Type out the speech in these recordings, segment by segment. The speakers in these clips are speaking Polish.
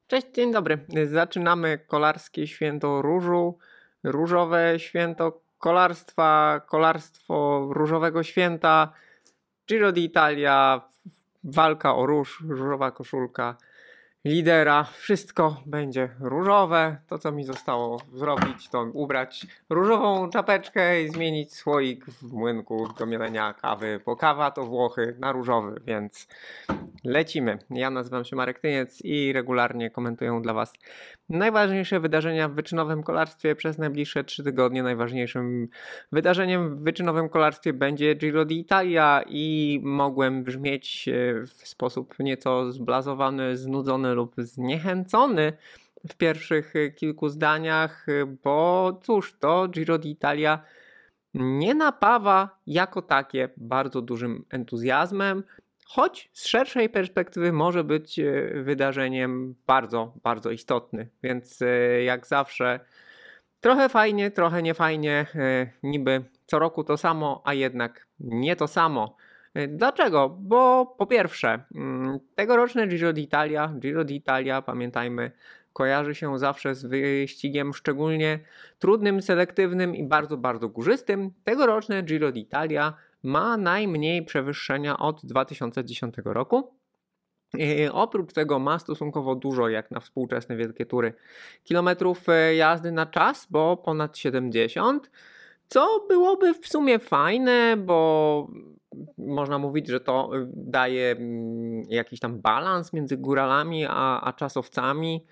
Cześć, dzień dobry. Zaczynamy kolarskie święto różu, różowe święto kolarstwa, kolarstwo różowego święta, Giro d'Italia, walka o róż, różowa koszulka lidera. Wszystko będzie różowe. To, co mi zostało zrobić, to ubrać różową czapeczkę i zmienić słoik w młynku do mielenia kawy, bo kawa to Włochy na różowy, więc lecimy. Ja nazywam się Marek Tyniec i regularnie komentuję dla Was najważniejsze wydarzenia w wyczynowym kolarstwie przez najbliższe 3 tygodnie. Najważniejszym wydarzeniem w wyczynowym kolarstwie będzie Giro d'Italia i mogłem brzmieć w sposób nieco zblazowany, znudzony lub zniechęcony w pierwszych kilku zdaniach, bo cóż, to Giro d'Italia nie napawa jako takie bardzo dużym entuzjazmem, choć z szerszej perspektywy może być wydarzeniem bardzo, bardzo istotnym. Więc jak zawsze trochę fajnie, trochę niefajnie, niby co roku to samo, a jednak nie to samo. Dlaczego? Bo po pierwsze, tegoroczne Giro d'Italia, pamiętajmy, kojarzy się zawsze z wyścigiem szczególnie trudnym, selektywnym i bardzo, bardzo górzystym. Tegoroczne Giro d'Italia ma najmniej przewyższenia od 2010 roku. Oprócz tego ma stosunkowo dużo, jak na współczesne wielkie tury, kilometrów jazdy na czas, bo ponad 70, co byłoby w sumie fajne, bo można mówić, że to daje jakiś tam balans między góralami a czasowcami.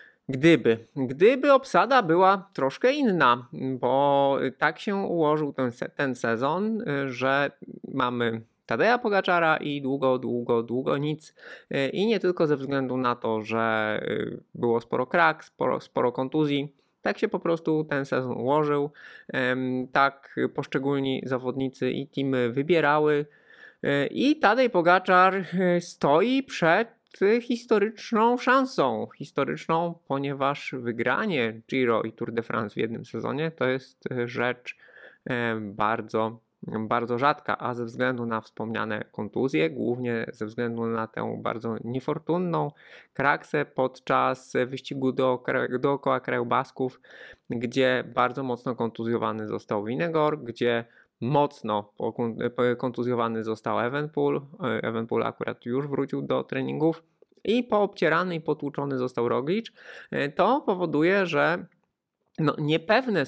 Gdyby obsada była troszkę inna, bo tak się ułożył ten sezon, że mamy Tadeja Pogaczara i długo nic. I nie tylko ze względu na to, że było sporo krak, sporo kontuzji. Tak się po prostu ten sezon ułożył. Tak poszczególni zawodnicy i teamy wybierały. I Tadej Pogaczar stoi przed historyczną szansą. Historyczną, ponieważ wygranie Giro i Tour de France w jednym sezonie to jest rzecz bardzo, bardzo rzadka, a ze względu na wspomniane kontuzje, głównie ze względu na tę bardzo niefortunną kraksę podczas wyścigu dookoła kraju Basków, gdzie bardzo mocno kontuzjowany został Vingegaard, gdzie mocno kontuzjowany został Evenepoel. Evenepoel akurat już wrócił do treningów i poobcierany i potłuczony został Roglic. To powoduje, że niepewne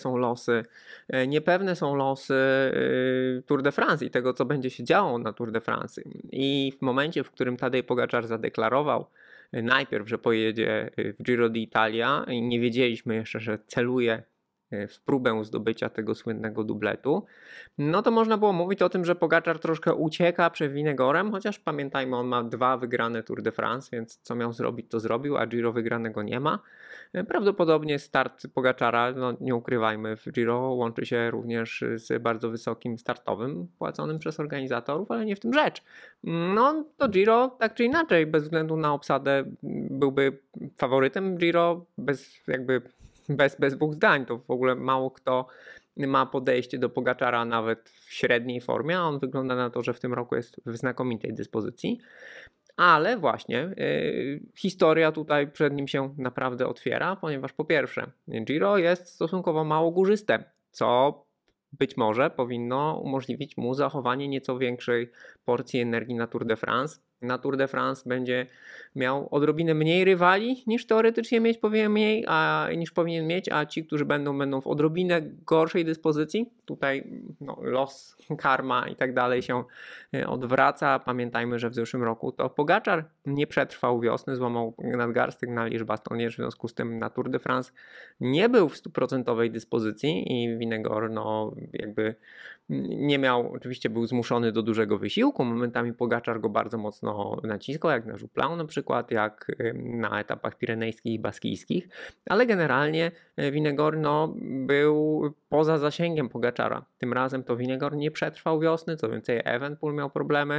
są losy Tour de France i tego, co będzie się działo na Tour de France. I w momencie, w którym Tadej Pogaczar zadeklarował najpierw, że pojedzie w Giro d'Italia i nie wiedzieliśmy jeszcze, że celuje w próbę zdobycia tego słynnego dubletu, no to można było mówić o tym, że Pogaczar troszkę ucieka przed Vingegaardem, chociaż pamiętajmy, on ma 2 wygrane Tour de France, więc co miał zrobić, to zrobił, a Giro wygranego nie ma. Prawdopodobnie start Pogaczara, nie ukrywajmy, w Giro łączy się również z bardzo wysokim startowym płaconym przez organizatorów, ale nie w tym rzecz. No to Giro tak czy inaczej, bez względu na obsadę, byłby faworytem Giro, bez dwóch zdań. To w ogóle mało kto ma podejście do Pogaczara nawet w średniej formie, a on wygląda na to, że w tym roku jest w znakomitej dyspozycji. Ale właśnie historia tutaj przed nim się naprawdę otwiera, ponieważ po pierwsze Giro jest stosunkowo mało górzyste, co być może powinno umożliwić mu zachowanie nieco większej porcji energii na Tour de France. Na Tour de France będzie miał odrobinę mniej rywali niż teoretycznie powinien mieć, a ci, którzy będą w odrobinę gorszej dyspozycji. Tutaj los, karma i tak dalej się odwraca. Pamiętajmy, że w zeszłym roku to Pogaczar nie przetrwał wiosny, złamał nadgarstek na Liège-Bastogne, w związku z tym na Tour de France nie był w 100% dyspozycji i Vingegaard nie miał, oczywiście był zmuszony do dużego wysiłku, momentami Pogaczar go bardzo mocno naciskał, jak na Żuplau na przykład, jak na etapach pirenejskich i baskijskich, ale generalnie Vingegaard był poza zasięgiem Pogaczara. Tym razem to Vingegaard nie przetrwał wiosny, co więcej Evenepoel miał problemy,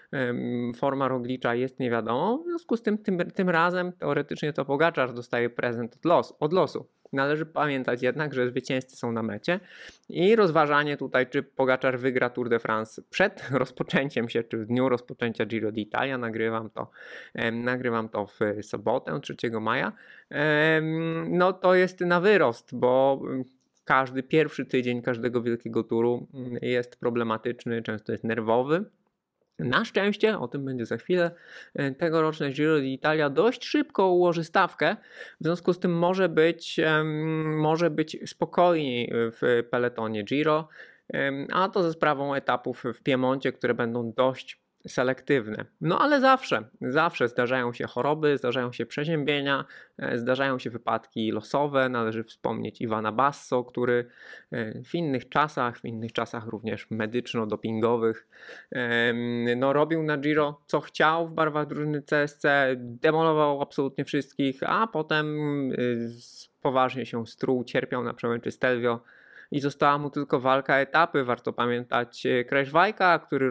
forma Roglicza jest niewiadomą, w związku z tym razem teoretycznie to Pogaczar dostaje prezent od losu. Należy pamiętać jednak, że zwycięzcy są na mecie i rozważanie tutaj, czy Pogaczar wygra Tour de France przed rozpoczęciem się, czy w dniu rozpoczęcia Giro d'Italia. Nagrywam to w sobotę, 3 maja. No to jest na wyrost, bo każdy pierwszy tydzień każdego wielkiego turu jest problematyczny, często jest nerwowy. Na szczęście, o tym będzie za chwilę, tegoroczne Giro d'Italia dość szybko ułoży stawkę, w związku z tym może być spokojniej w peletonie Giro, a to ze sprawą etapów w Piemoncie, które będą dość selektywne. No ale zawsze zdarzają się choroby, zdarzają się przeziębienia, zdarzają się wypadki losowe. Należy wspomnieć Ivana Basso, który w innych czasach również medyczno-dopingowych, no, robił na Giro co chciał w barwach drużyny CSC, demolował absolutnie wszystkich, a potem poważnie się struł, cierpiał na przełęczy Stelvio i została mu tylko walka etapy. Warto pamiętać Kruijswijka, który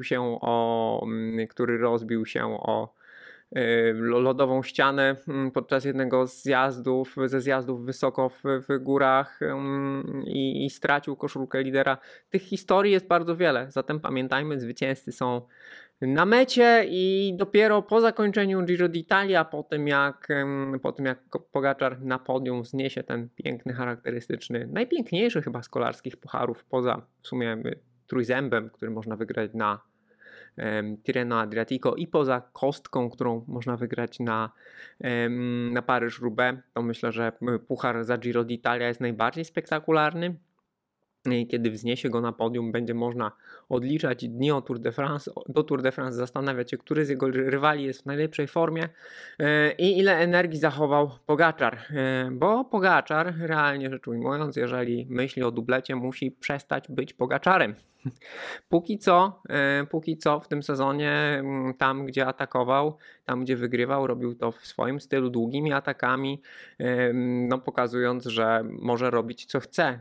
rozbił się o lodową ścianę podczas jednego ze zjazdów wysoko w górach i stracił koszulkę lidera. Tych historii jest bardzo wiele, zatem pamiętajmy, zwycięzcy są na mecie i dopiero po zakończeniu Giro d'Italia, po tym jak Pogaczar na podium wzniesie ten piękny, charakterystyczny, najpiękniejszy chyba z kolarskich pucharów, poza w sumie trójzębem, który można wygrać na Tirreno Adriatico i poza kostką, którą można wygrać na Paryż-Roubaix, to myślę, że puchar za Giro d'Italia jest najbardziej spektakularny. Kiedy wzniesie go na podium, będzie można odliczać dni do Tour de France, zastanawiać się, który z jego rywali jest w najlepszej formie i ile energii zachował Pogaczar. Bo Pogaczar, realnie rzecz ujmując, jeżeli myśli o dublecie, musi przestać być Pogaczarem. Póki co w tym sezonie, tam gdzie atakował, tam gdzie wygrywał, robił to w swoim stylu, długimi atakami, no pokazując, że może robić co chce.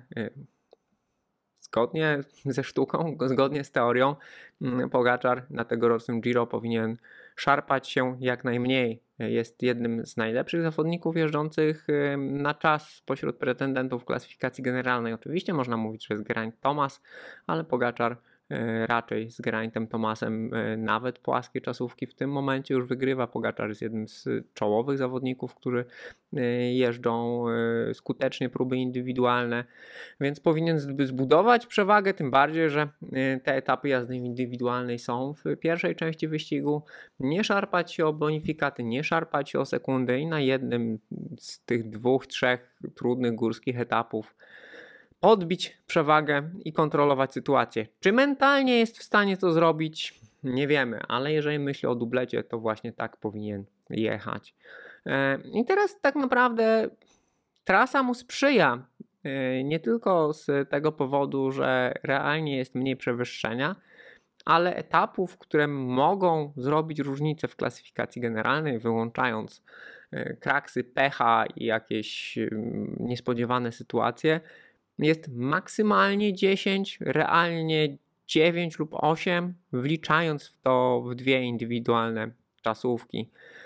Zgodnie ze sztuką, zgodnie z teorią, Pogaczar na tegorocznym Giro powinien szarpać się jak najmniej. Jest jednym z najlepszych zawodników jeżdżących na czas spośród pretendentów klasyfikacji generalnej. Oczywiście można mówić, że jest Geraint Thomas, ale Pogaczar raczej z Geraintem Thomasem nawet płaskie czasówki w tym momencie już wygrywa. Pogaczar jest jednym z czołowych zawodników, którzy jeżdżą skutecznie próby indywidualne, więc powinien zbudować przewagę, tym bardziej, że te etapy jazdy indywidualnej są w pierwszej części wyścigu. Nie szarpać się o bonifikaty, nie szarpać się o sekundy i na jednym z tych 2-3 trudnych górskich etapów odbić przewagę i kontrolować sytuację. Czy mentalnie jest w stanie to zrobić? Nie wiemy, ale jeżeli myśli o dublecie, to właśnie tak powinien jechać. I teraz tak naprawdę trasa mu sprzyja, nie tylko z tego powodu, że realnie jest mniej przewyższenia, ale etapów, które mogą zrobić różnicę w klasyfikacji generalnej, wyłączając kraksy, pecha i jakieś niespodziewane sytuacje, jest maksymalnie 10, realnie 9 lub 8, wliczając w to w 2 indywidualne czasówki.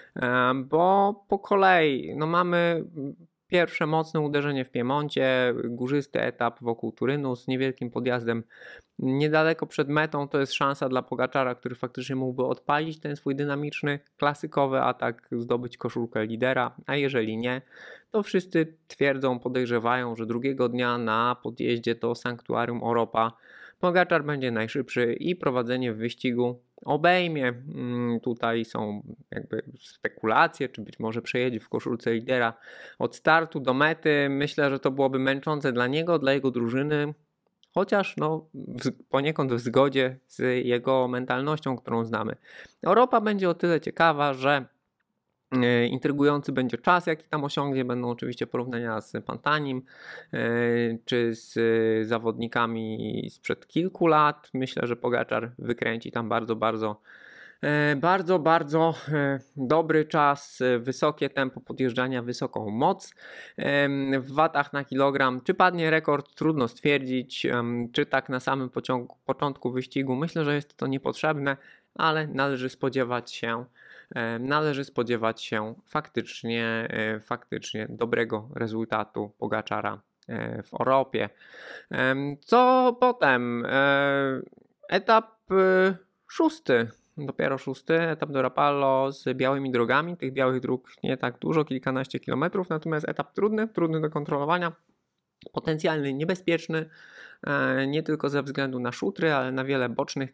Bo po kolei mamy pierwsze mocne uderzenie w Piemoncie, górzysty etap wokół Turynu z niewielkim podjazdem niedaleko przed metą. To jest szansa dla Pogaczara, który faktycznie mógłby odpalić ten swój dynamiczny, klasykowy atak, zdobyć koszulkę lidera, a jeżeli nie, to wszyscy twierdzą, podejrzewają, że drugiego dnia na podjeździe do Sanktuarium Oropa Pogaczar będzie najszybszy i prowadzenie w wyścigu obejmie. Tutaj są jakby spekulacje, czy być może przejedzie w koszulce lidera od startu do mety. Myślę, że to byłoby męczące dla niego, dla jego drużyny, chociaż poniekąd w zgodzie z jego mentalnością, którą znamy. Europa będzie o tyle ciekawa, że intrygujący będzie czas, jaki tam osiągnie. Będą oczywiście porównania z Pantanim czy z zawodnikami sprzed kilku lat. Myślę, że Pogaczar wykręci tam bardzo dobry czas, wysokie tempo podjeżdżania, wysoką moc. W watach na kilogram, czy padnie rekord, trudno stwierdzić, czy tak na samym początku wyścigu. Myślę, że jest to niepotrzebne, ale należy spodziewać się faktycznie dobrego rezultatu Pogaczara w Europie. Co potem? Etap 6. Dopiero 6. etap do Rapallo z białymi drogami. Tych białych dróg nie tak dużo, kilkanaście kilometrów, natomiast etap trudny do kontrolowania, potencjalnie niebezpieczny, nie tylko ze względu na szutry, ale na wiele bocznych,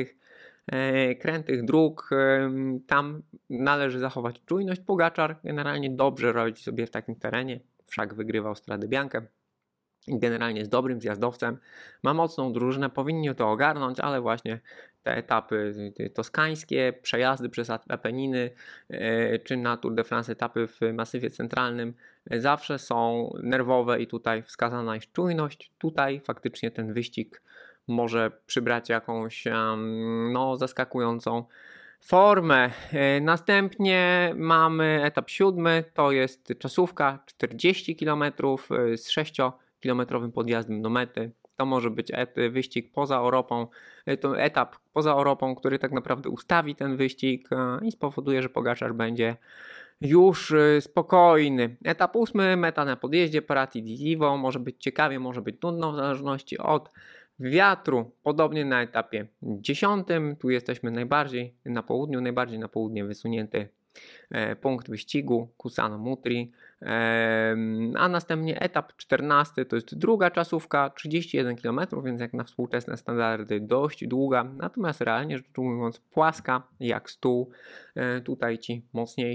krętych dróg. Tam należy zachować czujność. Pogaczar generalnie dobrze radzi sobie w takim terenie, wszak wygrywał Stradę Biankę. Generalnie jest dobrym zjazdowcem, ma mocną drużynę, powinni to ogarnąć, ale właśnie te etapy toskańskie, przejazdy przez Apeniny czy na Tour de France etapy w Masywie Centralnym zawsze są nerwowe i tutaj wskazana jest czujność. Tutaj faktycznie ten wyścig może przybrać jakąś zaskakującą formę. Następnie mamy etap 7, to jest czasówka 40 km z 6-kilometrowym podjazdem do mety. To może być wyścig poza Europą, to etap poza Europą, który tak naprawdę ustawi ten wyścig i spowoduje, że Pogaczar będzie już spokojny. Etap 8, meta na podjeździe, Prati di Sivo, może być ciekawie, może być nudno w zależności od wiatru. Podobnie na etapie 10, tu jesteśmy najbardziej na południe wysunięty punkt wyścigu Kusano Mutri, a następnie etap 14 to jest druga czasówka, 31 km, więc jak na współczesne standardy dość długa, natomiast realnie rzecz ujmując płaska jak stół. Tutaj ci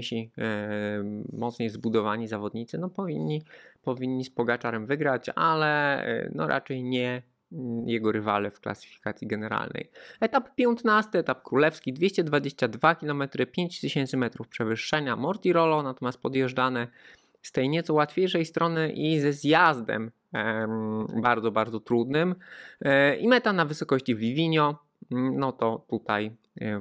mocniej zbudowani zawodnicy powinni z Pogaczarem wygrać, ale raczej nie jego rywale w klasyfikacji generalnej. Etap 15, etap królewski, 222 km, 5000 metrów przewyższenia, Mortirolo, natomiast podjeżdżane z tej nieco łatwiejszej strony i ze zjazdem bardzo, bardzo trudnym. I meta na wysokości w Livigno, no to tutaj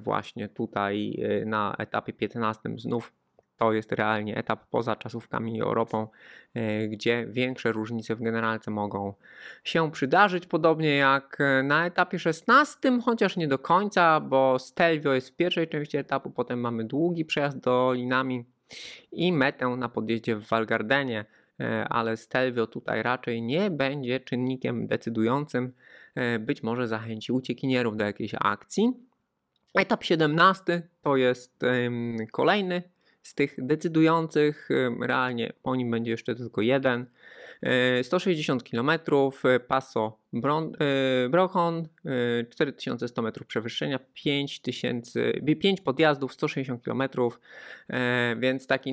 na etapie 15 znów to jest realnie etap poza czasówkami i Europą, gdzie większe różnice w generalce mogą się przydarzyć. Podobnie jak na etapie 16, chociaż nie do końca, bo Stelvio jest w pierwszej części etapu, potem mamy długi przejazd dolinami i metę na podjeździe w Val Gardenie, ale Stelvio tutaj raczej nie będzie czynnikiem decydującym. Być może zachęci uciekinierów do jakiejś akcji. Etap 17 to jest kolejny z tych decydujących, realnie po nim będzie jeszcze tylko jeden. 160 km, Passo Brochon, 4100 metrów przewyższenia, 5 podjazdów, 160 km, więc taki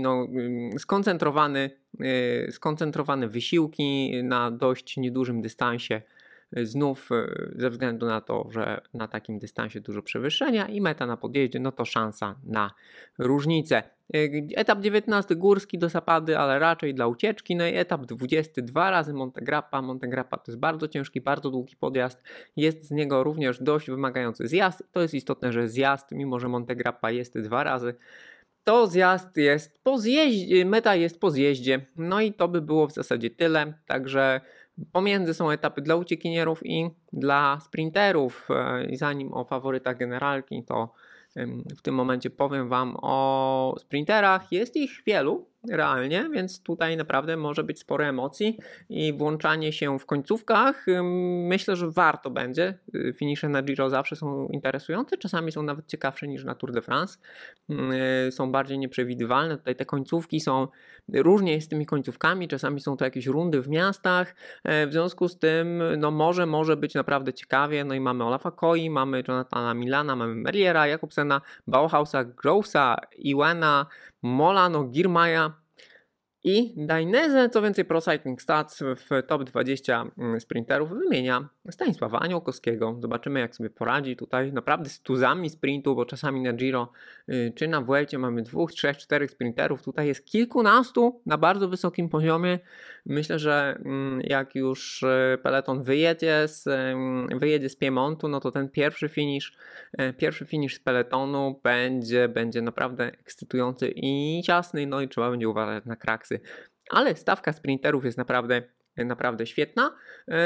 skoncentrowane wysiłki na dość niedużym dystansie. Znów ze względu na to, że na takim dystansie dużo przewyższenia i meta na podjeździe, no to szansa na różnicę. Etap 19 górski do Sapady, ale raczej dla ucieczki. No i etap 20 2 razy Monte Grappa. Monte Grappa to jest bardzo ciężki, bardzo długi podjazd. Jest z niego również dość wymagający zjazd. To jest istotne, że zjazd, mimo że Monte Grappa jest 2 razy, to zjazd jest po zjeździe, meta jest po zjeździe. No i to by było w zasadzie tyle. Także pomiędzy są etapy dla uciekinierów i dla sprinterów. I zanim o faworytach generalki, to w tym momencie powiem Wam o sprinterach. Jest ich wielu realnie, więc tutaj naprawdę może być sporo emocji i włączanie się w końcówkach myślę, że warto będzie. Finisze na Giro zawsze są interesujące, czasami są nawet ciekawsze niż na Tour de France. Są bardziej nieprzewidywalne. Tutaj te końcówki są, różnie jest z tymi końcówkami, czasami są to jakieś rundy w miastach, w związku z tym no może być naprawdę ciekawie. No i mamy Olafa Koi, mamy Jonathana Milana, mamy Merliera, Jakobsena, Bauhausa, Grovesa, Iwena, Molano, Girmaja i Dainese. Co więcej, Pro Cycling Stats w top 20 sprinterów wymienia Stanisława Aniołkowskiego. Zobaczymy, jak sobie poradzi tutaj naprawdę z tuzami sprintu, bo czasami na Giro czy na Vuelcie mamy 2, 3, 4 sprinterów. Tutaj jest kilkunastu na bardzo wysokim poziomie. Myślę, że jak już peloton wyjedzie z Piemontu, no to ten pierwszy finish z peletonu będzie naprawdę ekscytujący i ciasny, no i trzeba będzie uważać na kraksy. Ale stawka sprinterów jest naprawdę świetna, co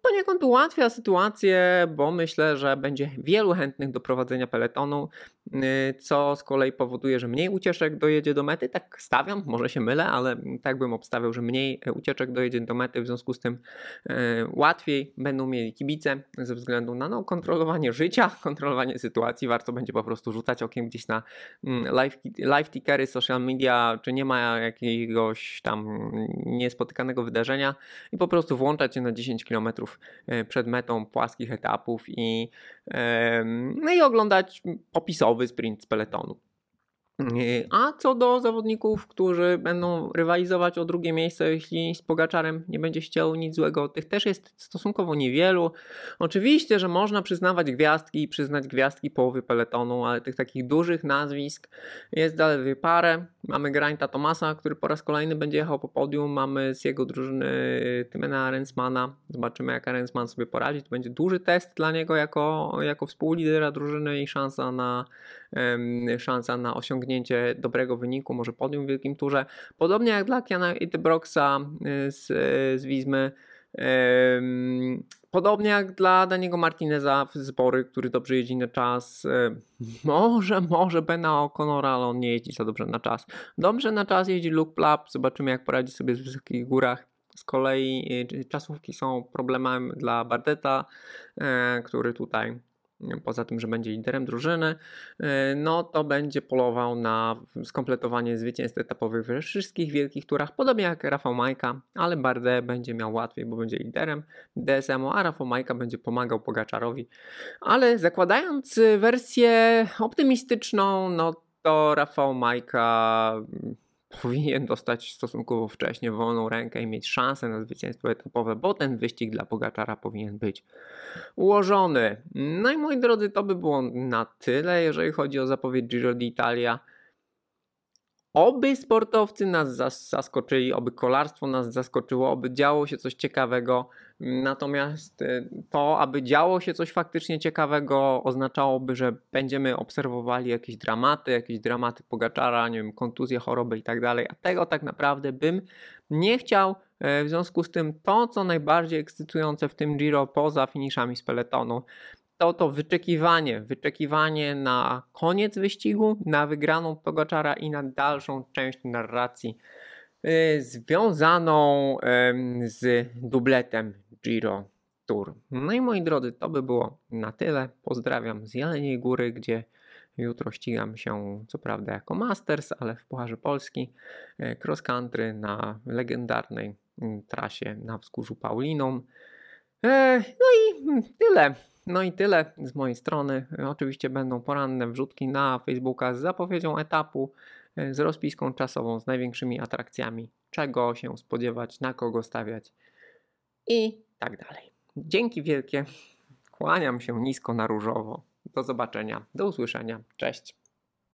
poniekąd ułatwia sytuację, bo myślę, że będzie wielu chętnych do prowadzenia peletonu, co z kolei powoduje, że mniej ucieczek dojedzie do mety. Tak stawiam, może się mylę, ale tak bym obstawiał, że mniej ucieczek dojedzie do mety, w związku z tym łatwiej będą mieli kibice ze względu na kontrolowanie życia, kontrolowanie sytuacji. Warto będzie po prostu rzucać okiem gdzieś na live tickery, social media, czy nie ma jakiegoś tam niespotykanego wydarzenia i po prostu włączać się na 10 km przed metą płaskich etapów no i oglądać popisowy sprint z peletonu. A co do zawodników, którzy będą rywalizować o drugie miejsce, jeśli z Pogaczarem nie będzie się działo nic złego, tych też jest stosunkowo niewielu. Oczywiście, że można przyznać gwiazdki połowy peletonu, ale tych takich dużych nazwisk jest zaledwie parę. Mamy Geraint'a Thomasa, który po raz kolejny będzie jechał po podium. Mamy z jego drużyny Tymena Rensmana. Zobaczymy, jak Rensman sobie poradzi. To będzie duży test dla niego jako współlidera drużyny i szansa na osiągnięcie dobrego wyniku, może podium w Wielkim Turze. Podobnie jak dla Kiana Uijtdebroeksa z Wismy. Podobnie jak dla Daniego Martineza z Bory, który dobrze jeździ na czas. Może Bena O'Connora, ale on nie jeździ za dobrze na czas. Dobrze na czas jeździ Luke Plapp. Zobaczymy, jak poradzi sobie w wysokich górach. Z kolei czasówki są problemem dla Bardeta, który tutaj poza tym, że będzie liderem drużyny, no to będzie polował na skompletowanie zwycięstw etapowych we wszystkich wielkich turach, podobnie jak Rafał Majka, ale Bardet będzie miał łatwiej, bo będzie liderem DSM-u, a Rafał Majka będzie pomagał Pogaczarowi. Ale zakładając wersję optymistyczną, no to Rafał Majka powinien dostać stosunkowo wcześnie wolną rękę i mieć szansę na zwycięstwo etapowe, bo ten wyścig dla Pogaczara powinien być ułożony. No i moi drodzy, to by było na tyle, jeżeli chodzi o zapowiedź Giro d'Italia. Oby sportowcy nas zaskoczyli, oby kolarstwo nas zaskoczyło, oby działo się coś ciekawego. Natomiast to, aby działo się coś faktycznie ciekawego, oznaczałoby, że będziemy obserwowali jakieś dramaty Pogaczara, nie wiem, kontuzje, choroby i tak dalej. A tego tak naprawdę bym nie chciał. W związku z tym to, co najbardziej ekscytujące w tym Giro poza finiszami z peletonu, to wyczekiwanie na koniec wyścigu, na wygraną Pogaczara i na dalszą część narracji związaną z dubletem Giro Tour. No i moi drodzy, to by było na tyle. Pozdrawiam z Jeleniej Góry, gdzie jutro ścigam się, co prawda jako Masters, ale w Pucharze Polski cross country na legendarnej trasie na wzgórzu Pauliną. No i tyle z mojej strony. Oczywiście będą poranne wrzutki na Facebooka z zapowiedzią etapu, z rozpiską czasową, z największymi atrakcjami, czego się spodziewać, na kogo stawiać i tak dalej. Dzięki wielkie. Kłaniam się nisko na różowo. Do zobaczenia, do usłyszenia. Cześć.